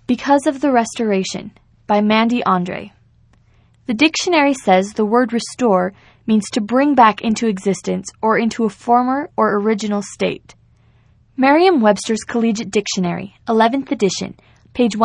Because of the Restoration by Mandy Andre. The dictionary says the word restore means to bring back into existence or into a former or original state. Merriam-Webster's Collegiate Dictionary, 11th edition, page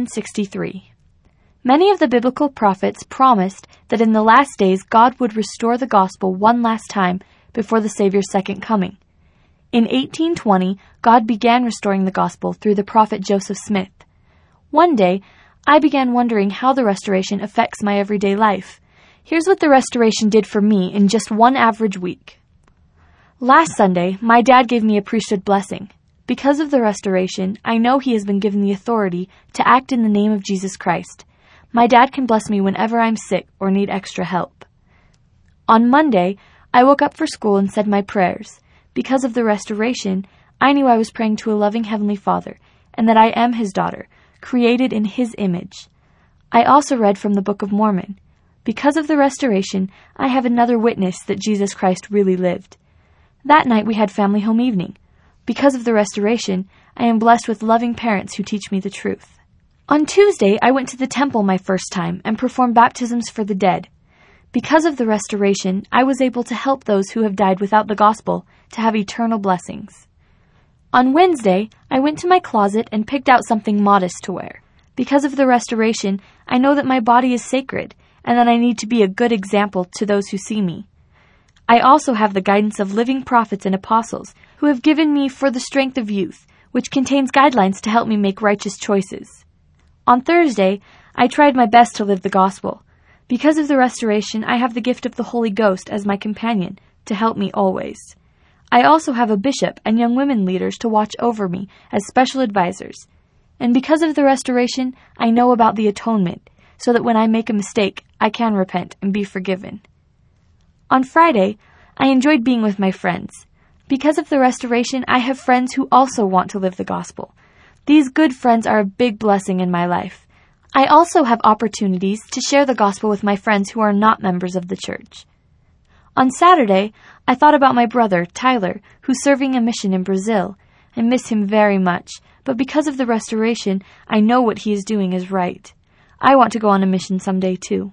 1063. Many of the biblical prophets promised that in the last days God would restore the gospel one last time before the Savior's second coming. In 1820, God began restoring the gospel through the prophet Joseph Smith. One day, I began wondering how the restoration affects my everyday life. Here's what the restoration did for me in just one average week. Last Sunday, my dad gave me a priesthood blessing. Because of the restoration, I know he has been given the authority to act in the name of Jesus Christ. My dad can bless me whenever I'm sick or need extra help. On Monday, I woke up for school and said my prayers. Because of the restoration, I knew I was praying to a loving Heavenly Father and that I am His daughter, created in His image. I also read from the Book of Mormon. Because of the restoration, I have another witness that Jesus Christ really lived. That night we had family home evening. Because of the restoration, I am blessed with loving parents who teach me the truth. On Tuesday, I went to the temple my first time and performed baptisms for the dead. Because of the restoration, I was able to help those who have died without the gospel to have eternal blessings. On Wednesday, I went to my closet and picked out something modest to wear. Because of the restoration, I know that my body is sacred and that I need to be a good example to those who see me. I also have the guidance of living prophets and apostles who have given me For the Strength of Youth, which contains guidelines to help me make righteous choices. On Thursday, I tried my best to live the gospel. Because of the restoration, I have the gift of the Holy Ghost as my companion to help me always. I also have a bishop and young women leaders to watch over me as special advisors. And because of the restoration, I know about the atonement, so that when I make a mistake, I can repent and be forgiven. On Friday, I enjoyed being with my friends. Because of the restoration, I have friends who also want to live the gospel. These good friends are a big blessing in my life. I also have opportunities to share the gospel with my friends who are not members of the church. On Saturday, I thought about my brother, Tyler, who's serving a mission in Brazil. I miss him very much, but because of the restoration, I know what he is doing is right. I want to go on a mission someday too.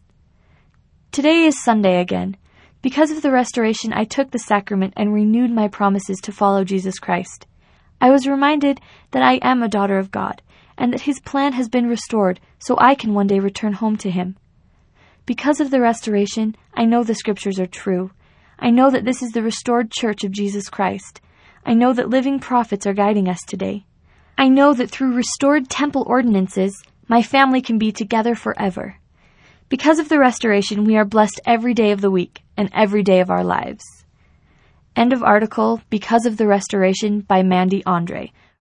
Today is Sunday again. Because of the restoration, I took the sacrament and renewed my promises to follow Jesus Christ. I was reminded that I am a daughter of God, and that His plan has been restored so I can one day return home to Him. Because of the restoration, I know the Scriptures are true. I know that this is the restored Church of Jesus Christ. I know that living prophets are guiding us today. I know that through restored temple ordinances, my family can be together forever. Because of the restoration, we are blessed every day of the week and every day of our lives. End of article, Because of the Restoration by Mandy Andre,